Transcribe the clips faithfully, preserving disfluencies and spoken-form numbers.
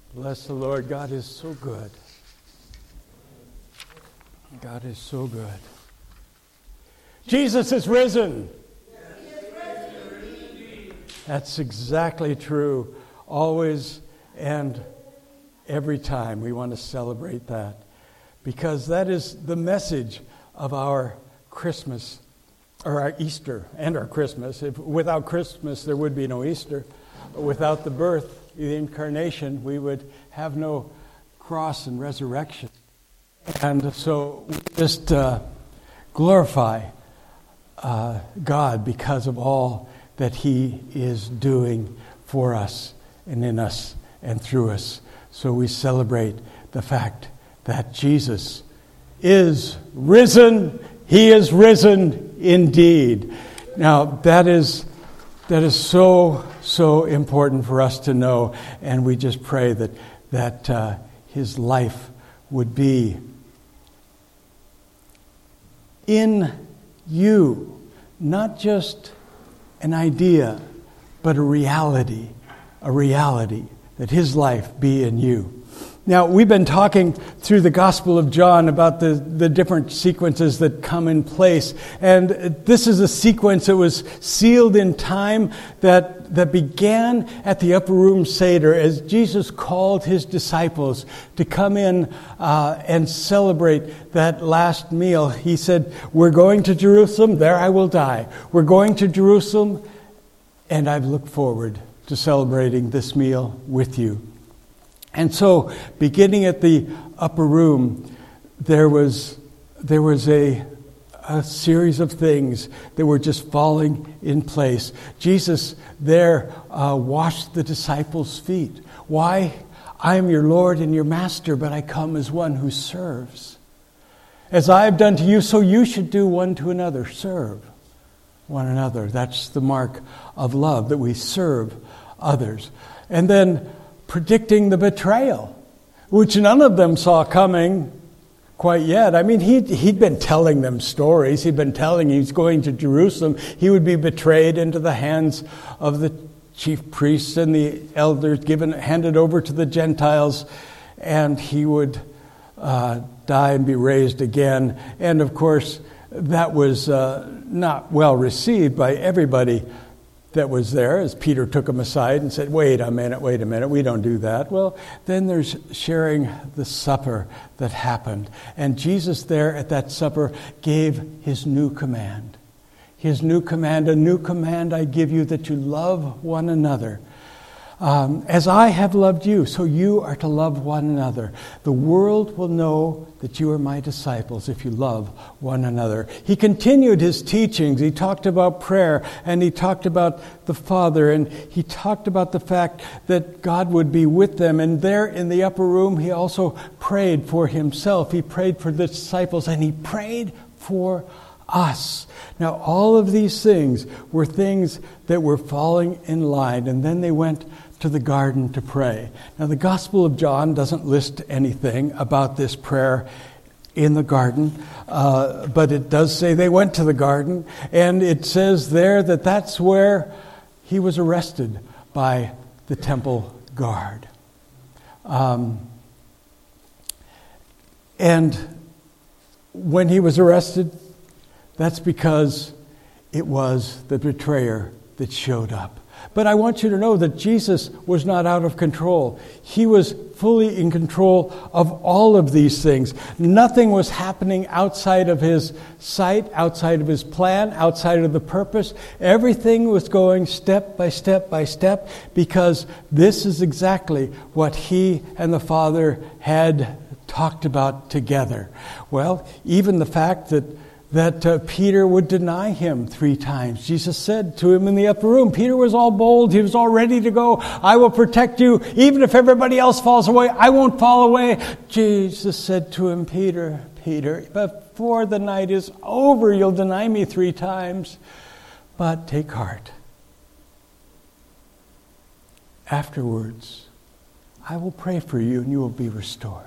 Bless the Lord. God is so good. God is so good. Jesus is risen. That's exactly true. Always and every time we want to celebrate that. Because that is the message of our Christmas, or our Easter and our Christmas. If, without Christmas, there would be no Easter. Without the birth, the incarnation, we would have no cross and resurrection. And so we just uh, glorify uh, God because of all that He is doing for us and in us and through us. So we celebrate the fact that Jesus is risen. He is risen indeed. Now that is that is so so important for us to know, and we just pray that that uh, His life would be in you, not just an idea, but a reality, a reality, that His life be in you. Now, we've been talking through the Gospel of John about the, the different sequences that come in place. And this is a sequence that was sealed in time that, that began at the Upper Room Seder as Jesus called His disciples to come in uh, and celebrate that last meal. He said, we're going to Jerusalem, there I will die. We're going to Jerusalem, and I've looked forward to celebrating this meal with you. And so, beginning at the upper room, there was there was a, a series of things that were just falling in place. Jesus there uh, washed the disciples' feet. Why? I am your Lord and your Master, but I come as one who serves. As I have done to you, so you should do one to another. Serve one another. That's the mark of love, that we serve others. And then predicting the betrayal, which none of them saw coming quite yet. I mean, he'd, he'd been telling them stories. He'd been telling he's going to Jerusalem. He would be betrayed into the hands of the chief priests and the elders, given handed over to the Gentiles, and he would uh, die and be raised again. And of course, that was uh, not well received by everybody that was there, as Peter took him aside and said, wait a minute, wait a minute, we don't do that. Well, then there's sharing the supper that happened. And Jesus there at that supper gave His new command. His new command, a new command I give you, that you love one another. Um, as I have loved you, so you are to love one another. The world will know that you are my disciples if you love one another. He continued His teachings. He talked about prayer, and He talked about the Father, and He talked about the fact that God would be with them. And there in the upper room, He also prayed for Himself. He prayed for the disciples, and He prayed for us. Now, all of these things were things that were falling in line, and then they went to the garden to pray. Now, the Gospel of John doesn't list anything about this prayer in the garden, uh, but it does say they went to the garden, and it says there that that's where He was arrested by the temple guard. Um, and when He was arrested, that's because it was the betrayer that showed up. But I want you to know that Jesus was not out of control. He was fully in control of all of these things. Nothing was happening outside of His sight, outside of His plan, outside of the purpose. Everything was going step by step by step, because this is exactly what He and the Father had talked about together. Well, even the fact that that uh, Peter would deny Him three times. Jesus said to him in the upper room, Peter was all bold. He was all ready to go. I will protect you. Even if everybody else falls away, I won't fall away. Jesus said to him, Peter, Peter, before the night is over, you'll deny me three times. But take heart. Afterwards, I will pray for you and you will be restored.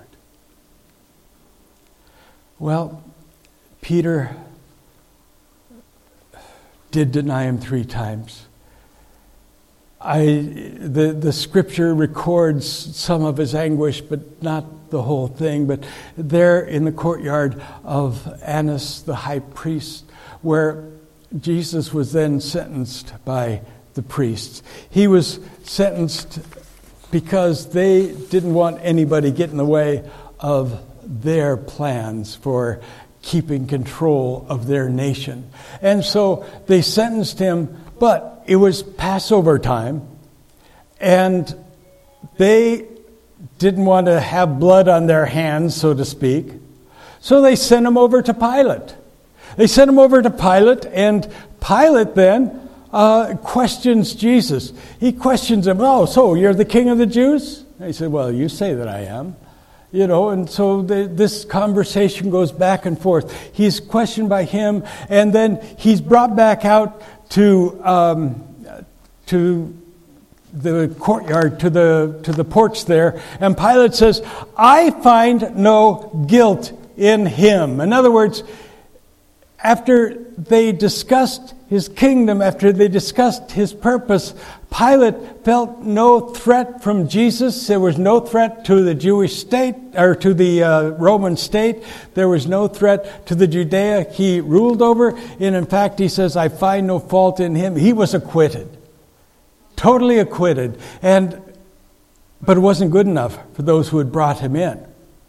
Well, Peter did deny Him three times. I the the scripture records some of his anguish, but not the whole thing. But there in the courtyard of Annas the high priest, where Jesus was then sentenced by the priests. He was sentenced because they didn't want anybody getting in the way of their plans for keeping control of their nation. And so they sentenced him, but it was Passover time, and they didn't want to have blood on their hands, so to speak. So they sent him over to Pilate. They sent him over to Pilate, and Pilate then uh, questions Jesus. He questions him, oh, so you're the king of the Jews? And he said, well, you say that I am. You know, and so the, this conversation goes back and forth. He's questioned by him, and then he's brought back out to um, to the courtyard, to the to the porch there, and Pilate says, I find no guilt in him. In other words, after they discussed his kingdom, after they discussed his purpose, Pilate felt no threat from Jesus. There was no threat to the Jewish state, or to the uh, Roman state. There was no threat to the Judea he ruled over. And in fact, he says, I find no fault in him. He was acquitted. Totally acquitted. And but it wasn't good enough for those who had brought him in.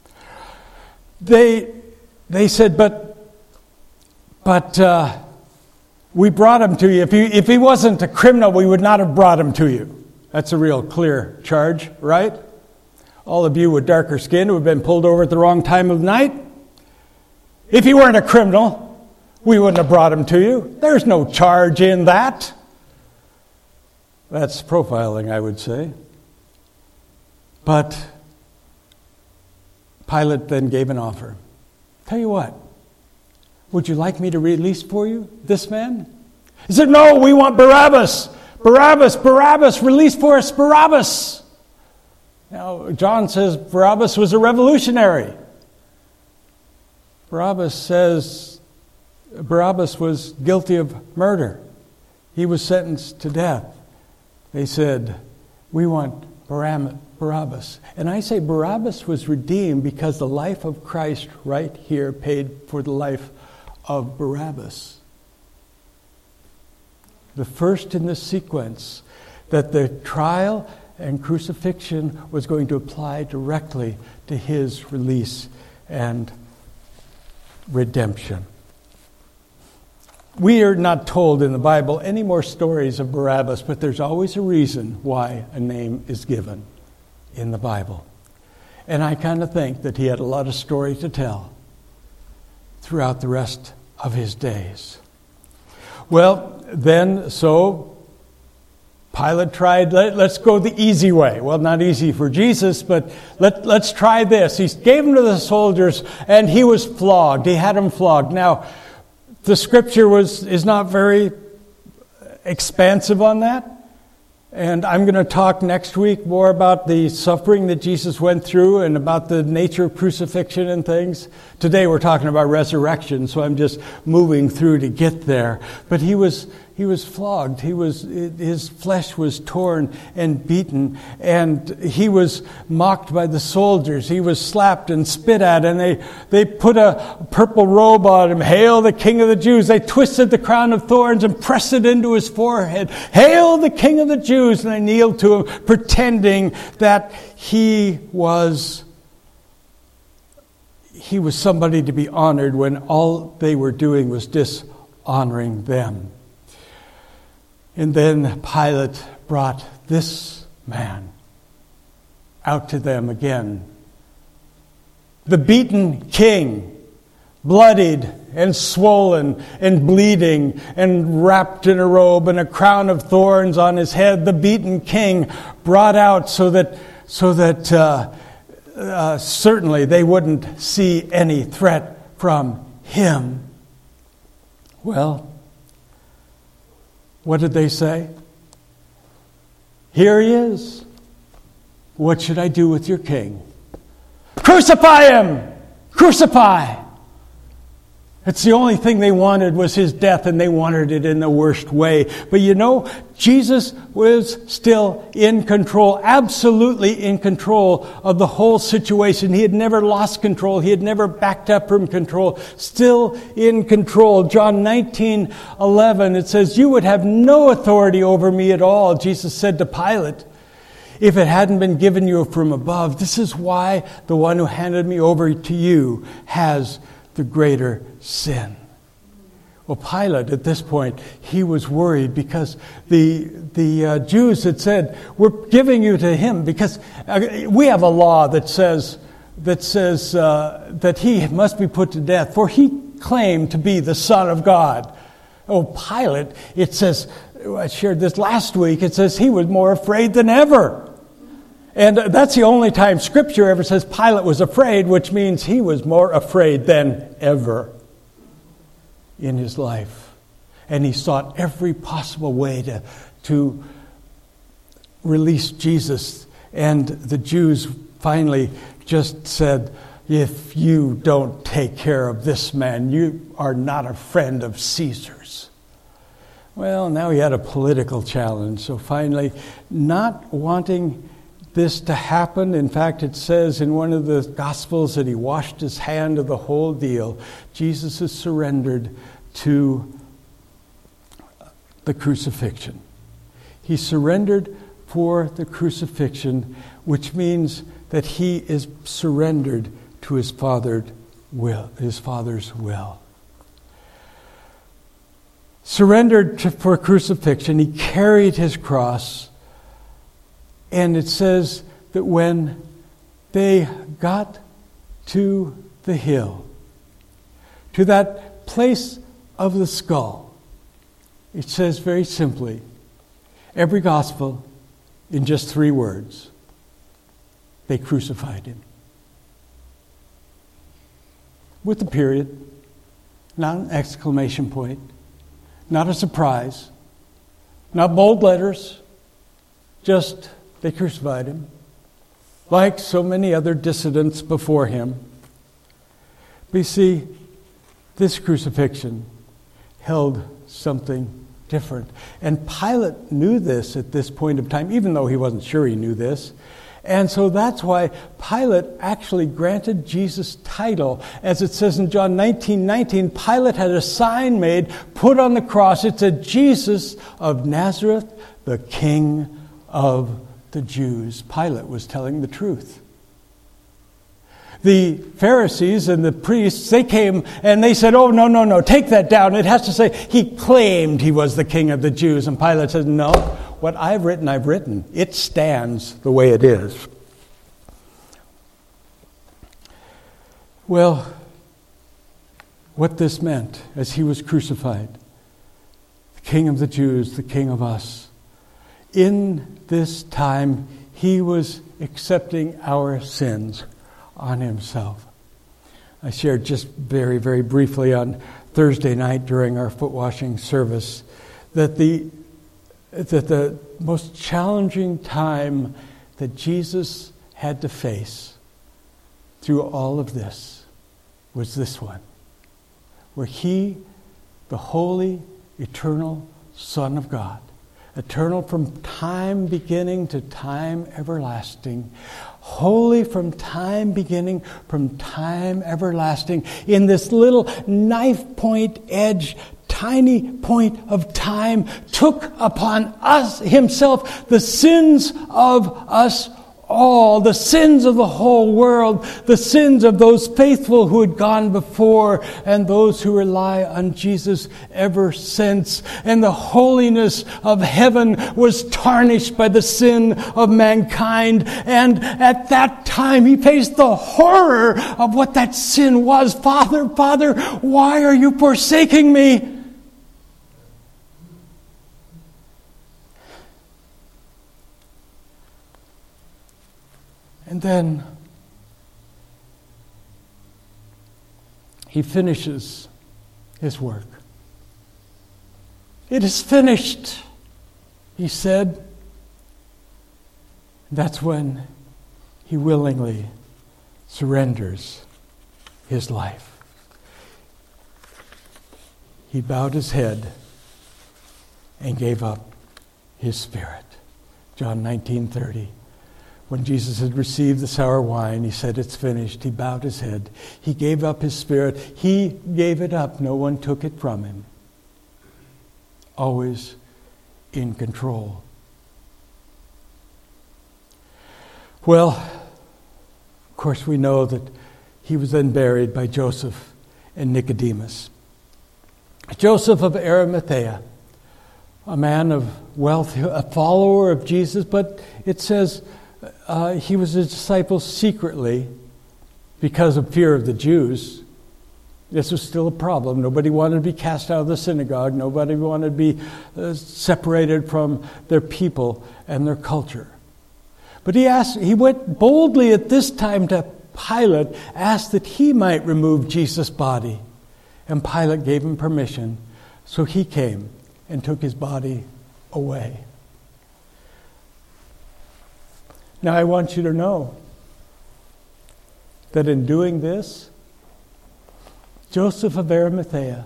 They they said, but but uh, we brought him to you. If he if he wasn't a criminal, we would not have brought him to you. That's a real clear charge, right? All of you with darker skin who have been pulled over at the wrong time of night. If he weren't a criminal, we wouldn't have brought him to you. There's no charge in that. That's profiling, I would say. But Pilate then gave an offer. Tell you what, would you like me to release for you this man? He said, no, we want Barabbas. Barabbas, Barabbas, release for us Barabbas. Now, John says Barabbas was a revolutionary. Barabbas says Barabbas was guilty of murder. He was sentenced to death. They said, we want Barabbas. And I say Barabbas was redeemed because the life of Christ right here paid for the life of Barabbas. The first in this sequence, that the trial and crucifixion was going to apply directly to his release and redemption. We are not told in the Bible any more stories of Barabbas, but there's always a reason why a name is given in the Bible. And I kind of think that he had a lot of story to tell throughout the rest of his days. Well, then, so Pilate tried, let, let's go the easy way. Well, not easy for Jesus, but let, let's try this. He gave him to the soldiers, and he was flogged. He had him flogged. Now, the scripture was is not very expansive on that. And I'm going to talk next week more about the suffering that Jesus went through and about the nature of crucifixion and things. Today we're talking about resurrection, so I'm just moving through to get there. But he was he was flogged. He was his flesh was torn and beaten, and he was mocked by the soldiers. He was slapped and spit at, and they they put a purple robe on him. Hail the King of the Jews! They twisted the crown of thorns and pressed it into his forehead. Hail the King of the Jews! And they kneeled to him, pretending that he was he was somebody to be honored when all they were doing was dishonoring them. And then Pilate brought this man out to them again. The beaten king, bloodied and swollen and bleeding and wrapped in a robe and a crown of thorns on his head. The beaten king brought out so that so that uh, uh, certainly they wouldn't see any threat from him. Well, what did they say? Here he is. What should I do with your king? Crucify him! Crucify! It's the only thing they wanted was his death, and they wanted it in the worst way. But you know, Jesus was still in control, absolutely in control of the whole situation. He had never lost control. He had never backed up from control. Still in control. John nineteen eleven, it says, "You would have no authority over me at all," Jesus said to Pilate, "if it hadn't been given you from above. This is why the one who handed me over to you has the greater sin." Well, Pilate, at this point, he was worried because the the uh, Jews had said, "We're giving you to him because uh, we have a law that says that says uh, that he must be put to death, for he claimed to be the Son of God." Oh, Pilate! It says, I shared this last week. It says he was more afraid than ever. And that's the only time Scripture ever says Pilate was afraid, which means he was more afraid than ever in his life. And he sought every possible way to, to release Jesus. And the Jews finally just said, "If you don't take care of this man, you are not a friend of Caesar's." Well, now he had a political challenge. So finally, not wanting this to happen. In fact, it says in one of the Gospels that he washed his hand of the whole deal. Jesus is surrendered to the crucifixion. He surrendered for the crucifixion, which means that he is surrendered to his Father's will. His Father's will. Surrendered to, for crucifixion, he carried his cross. And it says that when they got to the hill, to that place of the skull, it says very simply, every gospel in just three words, they crucified him. With a period, not an exclamation point, not a surprise, not bold letters, just they crucified him, like so many other dissidents before him. But you see, this crucifixion held something different. And Pilate knew this at this point of time, even though he wasn't sure he knew this. And so that's why Pilate actually granted Jesus' title. As it says in John nineteen nineteen, Pilate had a sign made, put on the cross. It said, "Jesus of Nazareth, the King of the Jews." Pilate was telling the truth. The Pharisees and the priests, they came and they said, "Oh, no, no, no, take that down. It has to say he claimed he was the King of the Jews." And Pilate said, "No, what I've written, I've written. It stands the way it is." Well, what this meant as he was crucified, the King of the Jews, the King of us, in this time, he was accepting our sins on himself. I shared just very, very briefly on Thursday night during our foot washing service that the that the most challenging time that Jesus had to face through all of this was this one, where he, the holy, eternal Son of God, eternal from time beginning to time everlasting, holy from time beginning, from time everlasting, in this little knife point edge, tiny point of time, took upon us himself the sins of us all, the sins of the whole world, the sins of those faithful who had gone before and those who rely on Jesus ever since. And the holiness of heaven was tarnished by the sin of mankind. And at that time, he faced the horror of what that sin was. "Father, Father, why are you forsaking me?" And then he finishes his work. "It is finished," he said. That's when he willingly surrenders his life. he bowed his head and gave up his spirit. John nineteen thirty. When Jesus had received the sour wine, he said, "It's finished." He bowed his head. He gave up his spirit. He gave it up. No one took it from him. Always in control. Well, of course, we know that he was then buried by Joseph and Nicodemus. Joseph of Arimathea, a man of wealth, a follower of Jesus, but it says uh, he was a disciple secretly because of fear of the Jews. This was still a problem. Nobody wanted to be cast out of the synagogue. Nobody wanted to be uh, separated from their people and their culture. But he asked, he went boldly at this time to Pilate, asked that he might remove Jesus' body. And Pilate gave him permission, so he came and took his body away. Now I want you to know that in doing this, Joseph of Arimathea,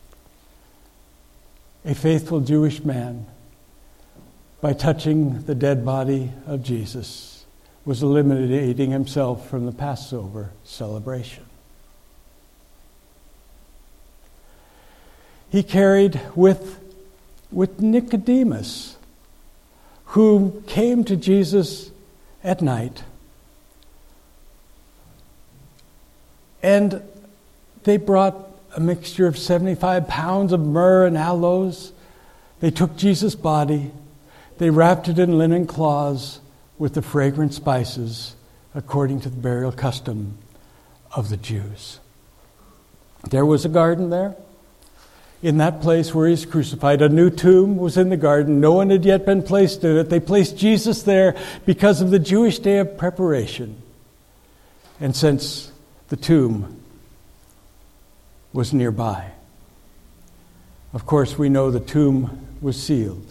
a faithful Jewish man, by touching the dead body of Jesus, was eliminating himself from the Passover celebration. He carried with, with Nicodemus, who came to Jesus at night. And they brought a mixture of seventy-five pounds of myrrh and aloes. They took Jesus' body. They wrapped it in linen cloths with the fragrant spices according to the burial custom of the Jews. There was a garden there. In that place where he's crucified, a new tomb was in the garden. No one had yet been placed in it. They placed Jesus there because of the Jewish day of preparation. And since the tomb was nearby, of course, we know the tomb was sealed.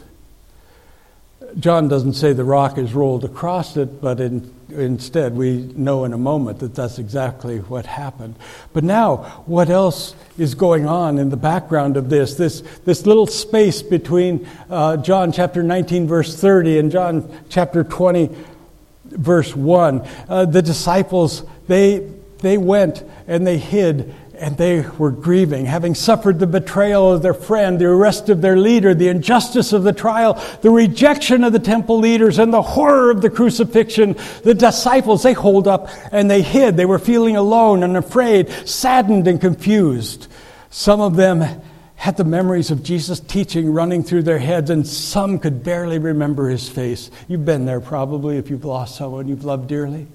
John doesn't say the rock is rolled across it, but in, instead we know in a moment that that's exactly what happened. But now, what else is going on in the background of this? This, this little space between uh, John chapter nineteen, verse thirty, and John chapter twenty, verse one. Uh, the disciples, they, they went and they hid, and they were grieving, having suffered the betrayal of their friend, the arrest of their leader, the injustice of the trial, the rejection of the temple leaders, and the horror of the crucifixion. The disciples, they holed up and they hid. They were feeling alone and afraid, saddened and confused. Some of them had the memories of Jesus' teaching running through their heads, and some could barely remember his face. You've been there probably if you've lost someone you've loved dearly.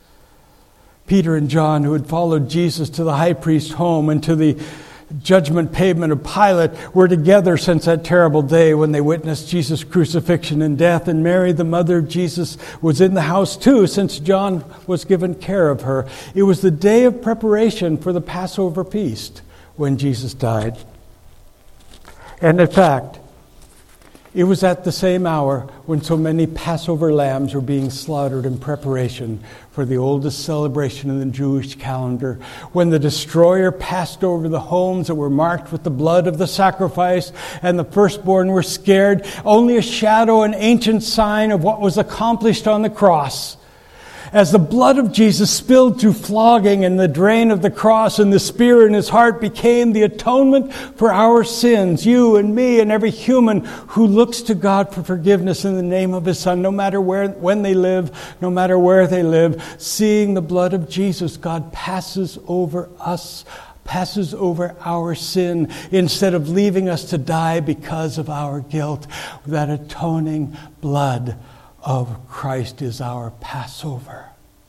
Peter and John, who had followed Jesus to the high priest's home and to the judgment pavement of Pilate, were together since that terrible day when they witnessed Jesus' crucifixion and death. And Mary, the mother of Jesus, was in the house too, since John was given care of her. It was the day of preparation for the Passover feast when Jesus died. And in fact, it was at the same hour when so many Passover lambs were being slaughtered in preparation for the oldest celebration in the Jewish calendar, when the destroyer passed over the homes that were marked with the blood of the sacrifice, and the firstborn were scared, only a shadow, an ancient sign of what was accomplished on the cross. As the blood of Jesus spilled through flogging and the drain of the cross, and the spear in his heart became the atonement for our sins, you and me and every human who looks to God for forgiveness in the name of his Son, no matter where, when they live, no matter where they live, seeing the blood of Jesus, God passes over us, passes over our sin, instead of leaving us to die because of our guilt. That atoning blood of Christ is our Passover.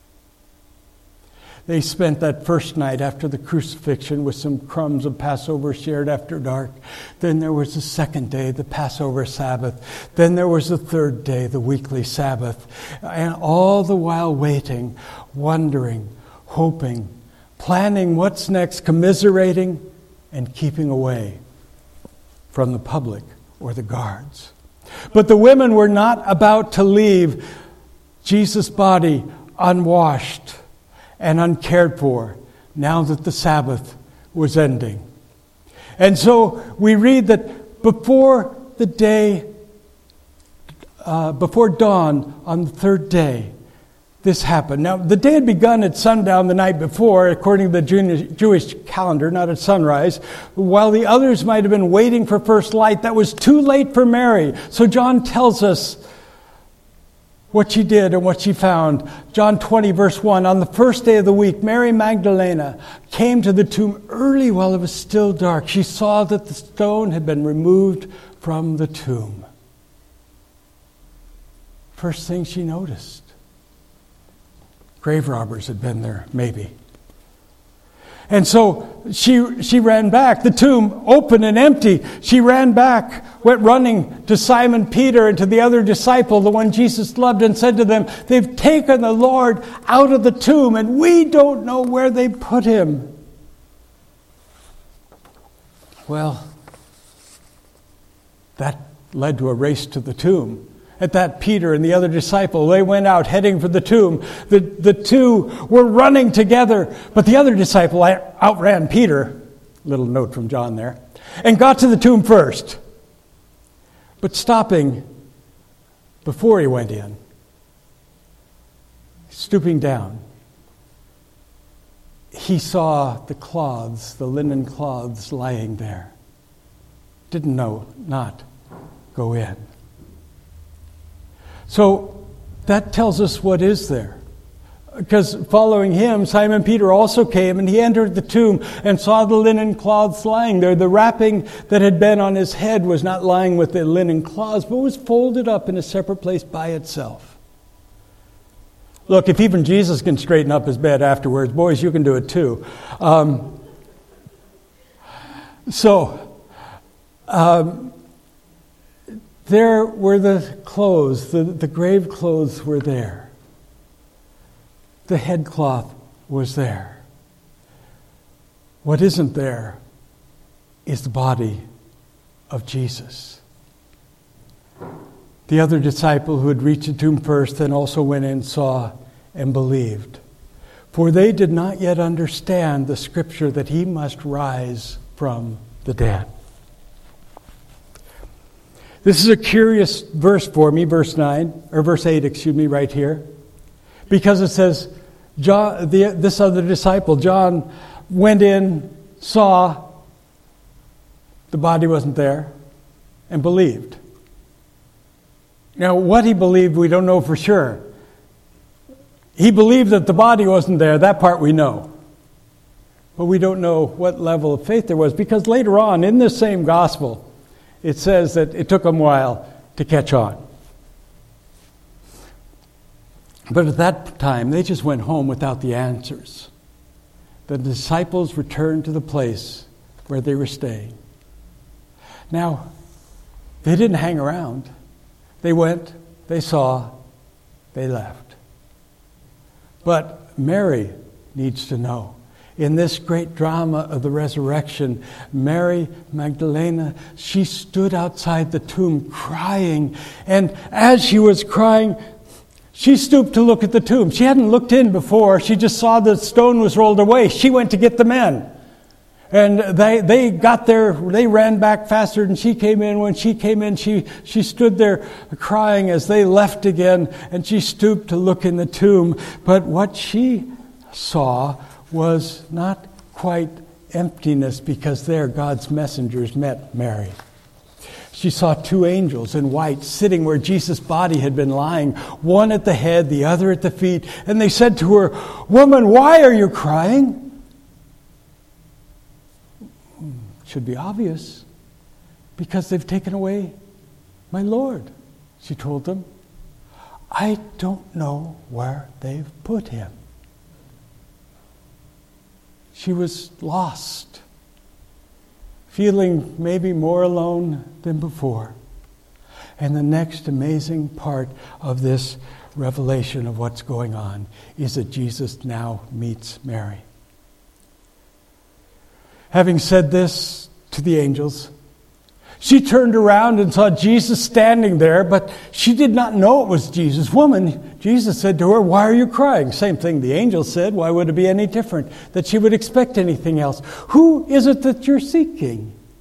They spent that first night after the crucifixion with some crumbs of Passover shared after dark. Then there was the second day, the Passover Sabbath. Then there was the third day, the weekly Sabbath. And all the while waiting, wondering, hoping, planning what's next, commiserating, and keeping away from the public or the guards. But the women were not about to leave Jesus' body unwashed and uncared for now that the Sabbath was ending. And so we read that before the day, uh, before dawn on the third day, this happened. Now, the day had begun at sundown the night before, according to the Jewish calendar, not at sunrise. While the others might have been waiting for first light, that was too late for Mary. So John tells us what she did and what she found. John twenty, verse one, on the first day of the week, Mary Magdalene came to the tomb early while it was still dark. She saw that the stone had been removed from the tomb. First thing she noticed. Grave robbers had been there, maybe. And so she she ran back. The tomb open and empty. She ran back, went running to Simon Peter and to the other disciple, the one Jesus loved, and said to them, they've taken the Lord out of the tomb, and we don't know where they put him. Well, that led to a race to the tomb. At that, Peter and the other disciple, they went out heading for the tomb. The, the two were running together, but the other disciple outran Peter, little note from John there, and got to the tomb first. But stopping before he went in, stooping down, he saw the cloths, the linen cloths lying there. Didn't know not go in. So that tells us what is there. Because following him, Simon Peter also came, and he entered the tomb and saw the linen cloths lying there. The wrapping that had been on his head was not lying with the linen cloths, but was folded up in a separate place by itself. Look, if even Jesus can straighten up his bed afterwards, boys, you can do it too. Um, so... Um, There were the clothes, the, the grave clothes were there. The headcloth was there. What isn't there is the body of Jesus. The other disciple who had reached the tomb first then also went in, saw, and believed. For they did not yet understand the scripture that he must rise from the dead. This is a curious verse for me, verse nine, or verse eight, excuse me, right here. Because it says, John, the, this other disciple, John, went in, saw the body wasn't there, and believed. Now, what he believed, we don't know for sure. He believed that the body wasn't there. That part we know. But we don't know what level of faith there was, because later on in this same gospel, it says that it took them a while to catch on. But at that time, they just went home without the answers. The disciples returned to the place where they were staying. Now, they didn't hang around. They went, they saw, they left. But Mary needs to know. In this great drama of the resurrection, Mary Magdalene, she stood outside the tomb crying. And as she was crying, she stooped to look at the tomb. She hadn't looked in before. She just saw the stone was rolled away. She went to get the men. And they they got there, they ran back faster than she came in. When she came in, she, she stood there crying as they left again. And she stooped to look in the tomb. But what she saw was not quite emptiness, because there God's messengers met Mary. She saw two angels in white sitting where Jesus' body had been lying, one at the head, the other at the feet. And they said to her, "Woman, why are you crying?" Should be obvious, because they've taken away my Lord, she told them. I don't know where they've put him. She was lost, feeling maybe more alone than before. And the next amazing part of this revelation of what's going on is that Jesus now meets Mary. Having said this to the angels, she turned around and saw Jesus standing there, but she did not know it was Jesus. "Woman," Jesus said to her, "why are you crying?" Same thing the angel said. Why would it be any different that she would expect anything else? "Who is it that you're seeking?"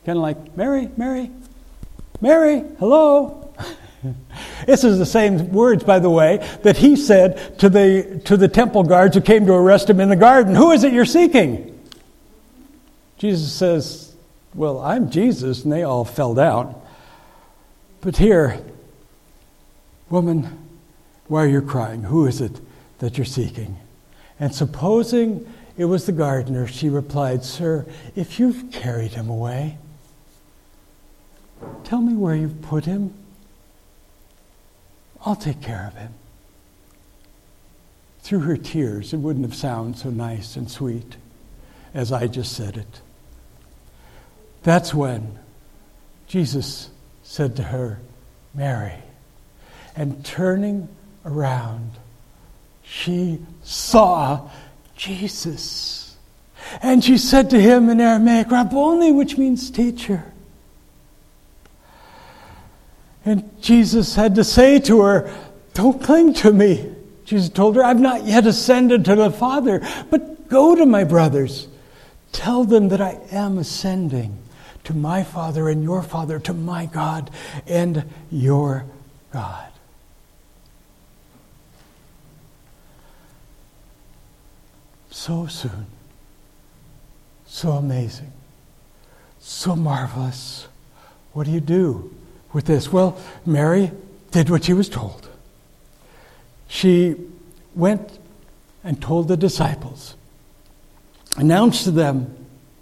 Kind of like, Mary, Mary, Mary, hello. This is the same words, by the way, that he said to the to the temple guards who came to arrest him in the garden. Who is it you're seeking? Jesus says, well, I'm Jesus, and they all fell down. But here, woman, why are you crying? Who is it that you're seeking? And supposing it was the gardener, she replied, Sir, if you've carried him away, tell me where you've put him. I'll take care of him. Through her tears, it wouldn't have sounded so nice and sweet as I just said it. That's when Jesus said to her, Mary. And turning around, she saw Jesus. And she said to him in Aramaic, Rabboni, which means teacher. And Jesus had to say to her, don't cling to me. Jesus told her, I've not yet ascended to the Father, but go to my brothers. Tell them that I am ascending to my Father and your Father, to my God and your God. So soon. So amazing. So marvelous. What do you do with this? Well, Mary did what she was told. She went and told the disciples, announced to them,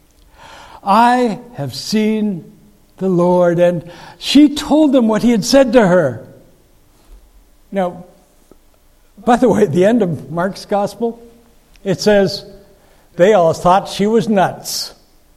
I have seen the Lord. And she told them what he had said to her. Now, by the way, at the end of Mark's gospel, it says they all thought she was nuts.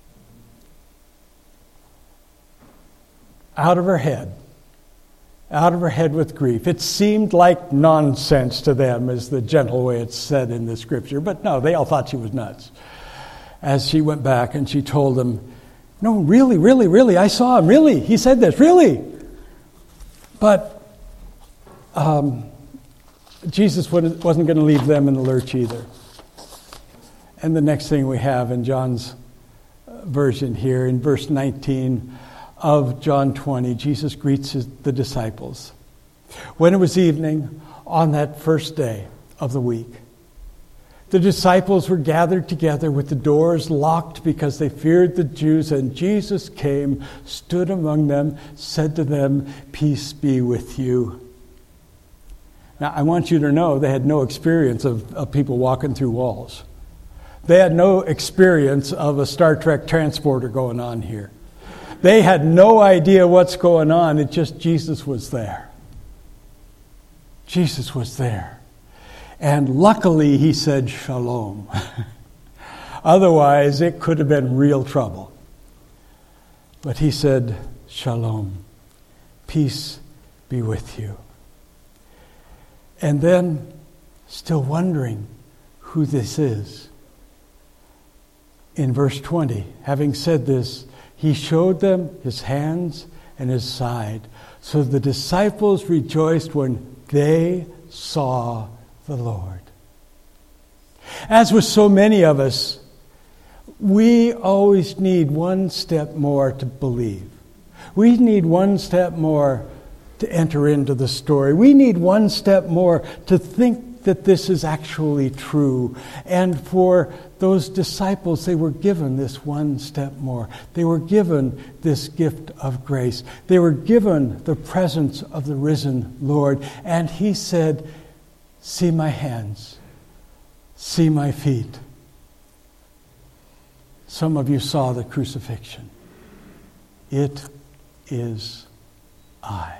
Out of her head. Out of her head with grief. It seemed like nonsense to them, is the gentle way it's said in the scripture. But no, they all thought she was nuts. As she went back and she told them, no, really, really, really, I saw him, really. He said this, really. But um, Jesus wasn't going to leave them in the lurch either. And the next thing we have in John's version here, in verse nineteen of John twenty, Jesus greets his, the disciples. When it was evening on that first day of the week, the disciples were gathered together with the doors locked because they feared the Jews, and Jesus came, stood among them, said to them, peace be with you. Now, I want you to know they had no experience of, of people walking through walls. They had no experience of a Star Trek transporter going on here. They had no idea what's going on. It just Jesus was there. Jesus was there. And luckily he said shalom. Otherwise it could have been real trouble. But he said shalom. Peace be with you. And then, still wondering who this is, in verse twenty, having said this, he showed them his hands and his side. So the disciples rejoiced when they saw the Lord. As with so many of us, we always need one step more to believe. We need one step more to enter into the story. We need one step more to think that this is actually true. And for those disciples, they were given this one step more. They were given this gift of grace. They were given the presence of the risen Lord. And he said, see my hands, see my feet. Some of you saw the crucifixion. It is I.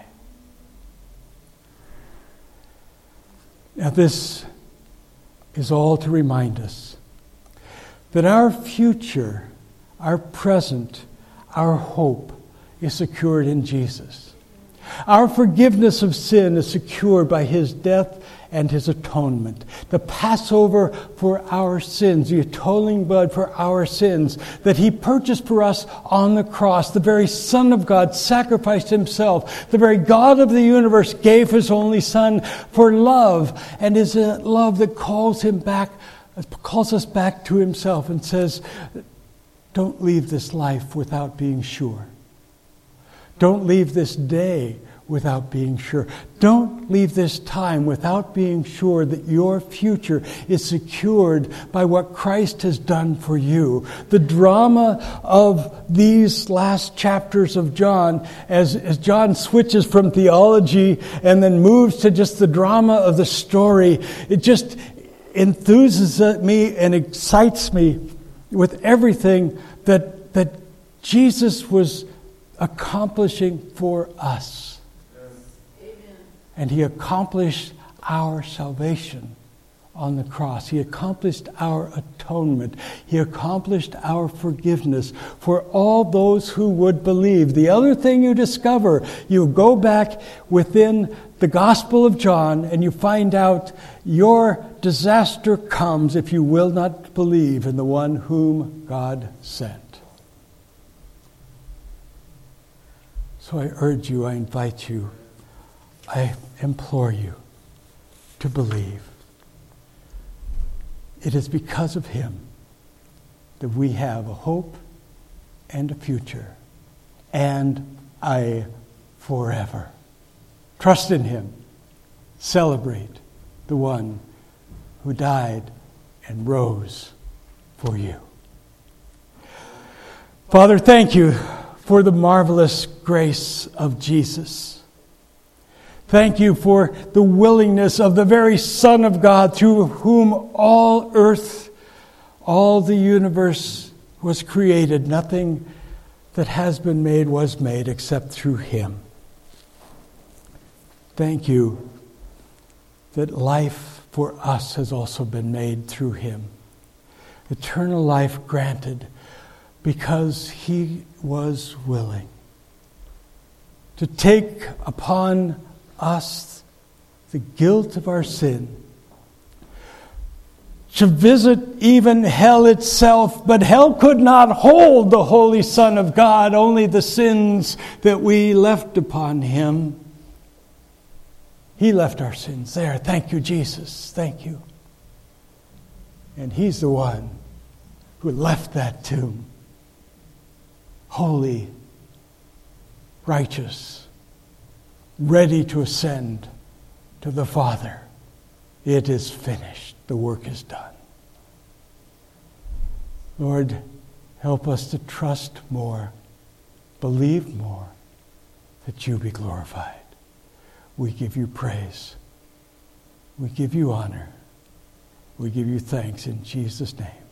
Now this is all to remind us that our future, our present, our hope is secured in Jesus. Our forgiveness of sin is secured by his death and his atonement. The Passover for our sins, the atoning blood for our sins that he purchased for us on the cross. The very Son of God sacrificed himself. The very God of the universe gave his only Son for love, and is a love that calls him back, calls us back to himself and says, Don't leave this life without being sure. Don't leave this day without being sure. Don't leave this time without being sure that your future is secured by what Christ has done for you. The drama of these last chapters of John, as, as John switches from theology and then moves to just the drama of the story, it just enthuses me and excites me with everything that, that Jesus was accomplishing for us. And he accomplished our salvation on the cross. He accomplished our atonement. He accomplished our forgiveness for all those who would believe. The other thing you discover, you go back within the Gospel of John and you find out your disaster comes if you will not believe in the one whom God sent. So I urge you, I invite you, I implore you to believe. It is because of him that we have a hope and a future and a forever. Trust in him. Celebrate the one who died and rose for you. Father, thank you for the marvelous grace of Jesus. Thank you for the willingness of the very Son of God, through whom all earth, all the universe was created. Nothing that has been made was made except through him. Thank you that life for us has also been made through him. Eternal life granted because he was willing to take upon us the guilt of our sin, to visit even hell itself, but hell could not hold the Holy Son of God, only the sins that we left upon him. He left our sins there. Thank you, Jesus. Thank you. And he's the one who left that tomb, holy, righteous, ready to ascend to the Father. It is finished. The work is done. Lord, help us to trust more, believe more, that you be glorified. We give you praise. We give you honor. We give you thanks in Jesus' name.